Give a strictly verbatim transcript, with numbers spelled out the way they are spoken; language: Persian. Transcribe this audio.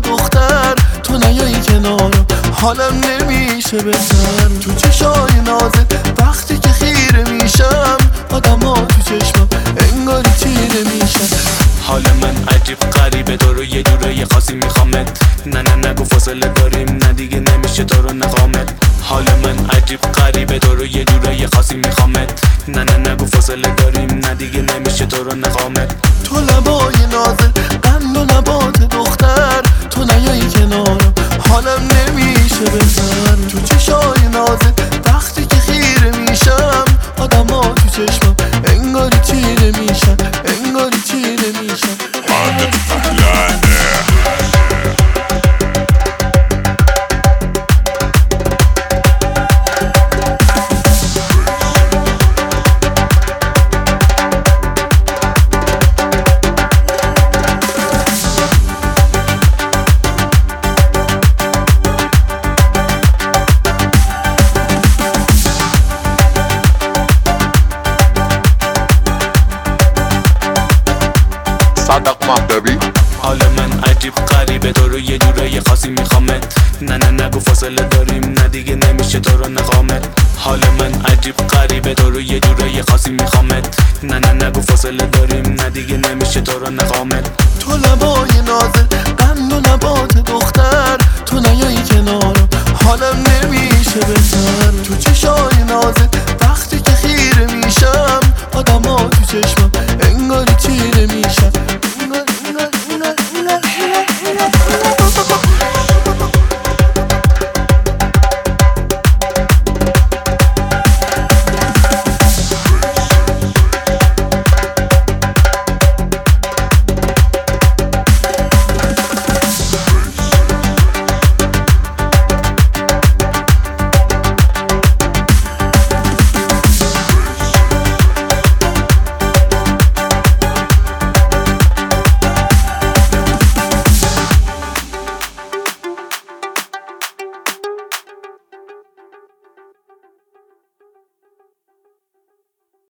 دختر تو نیایی کنارم حالم نمیشه بهتر. تو چشای نازت وقتی که خیره میشم آدم ها تو چشمم انگاری تیره میشن. حال من عجیب غریبه تو رو یه جورای خاصی میخوامت. نه نه نگو فاصله داریم نه دیگه نمیشه تو رو نقامت. حال من عجیب غریبه تو رو یه جورای خاصی میخوامت. نه نه نگو فاصله داریم نه دیگه نمیشه تو رو نقامت. تو لبای نازت قند و نبات دختر تو نیایی کنارم حالم نمیشه بهتر. تو چشای نازت وقتی که خیره میشم آدم ها تو چشمم انگاری تیره میشن انگاری تیره میشن. صدق مهدوی. حال من عجیب غریبه تو رو یه جورای خاصی میخوامت. نه نه نگو فاصله داریم نه دیگه نمیشه تو رو نقامت. حال من عجیب غریبه تو رو یه جورای خاصی میخوامت. نه نه نگو فاصله داریم نه دیگه نمیشه تو رو نقامت. تو لبای نازت قند و نبات دختر تو نیایی کنارم حالم نمیشه بهتر. تو چشای نازت وقتی که خیره میشم آدم ها تو چشمم انگاری تیره